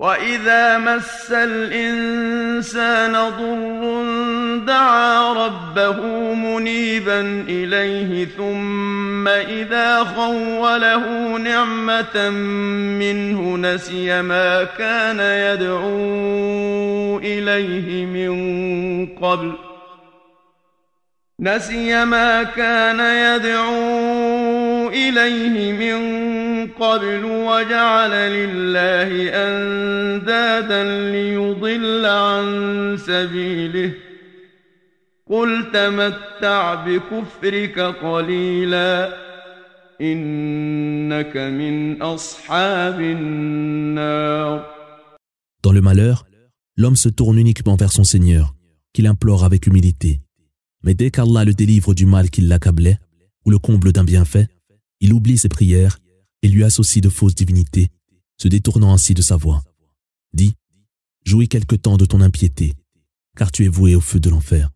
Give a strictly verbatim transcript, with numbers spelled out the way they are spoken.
وإذا مس الإنسان ضر دعا ربه منيبا إليه ثم إذا خوله نعمة منه نسي ما كان يدعو إليه من قبل نسي ما كان يدعو إليه من قبل وجعل لله أندادا ليضل عن سبيله قل تمتع بكفرك قليلا إنك من أصحاب النار. Dans le malheur, l'homme se tourne uniquement vers son Seigneur, qu'il implore avec humilité. Mais dès qu'Allah le délivre du mal qui l'accablait, ou le comble d'un bienfait, il oublie ses prières et lui associe de fausses divinités, se détournant ainsi de sa voie. Dis, jouis quelque temps de ton impiété, car tu es voué au feu de l'enfer.